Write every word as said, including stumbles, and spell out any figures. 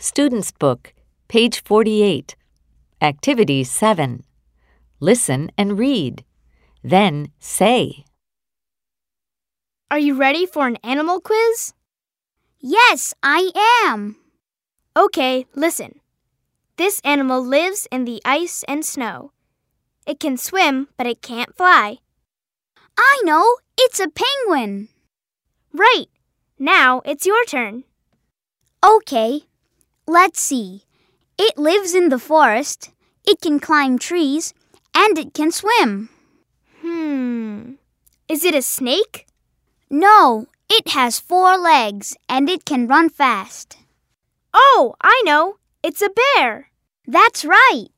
Student's Book, page forty-eight. Activity seven. Listen and read. Then say. Are you ready for an animal quiz? Yes, I am. Okay, listen. This animal lives in the ice and snow. It can swim, but it can't fly. I know, it's a penguin. Right. Now it's your turn. Okay, let's see. It lives in the forest, it can climb trees, and it can swim. Hmm. Is it a snake? No, it has four legs, and it can run fast. Oh, I know. It's a bear. That's right.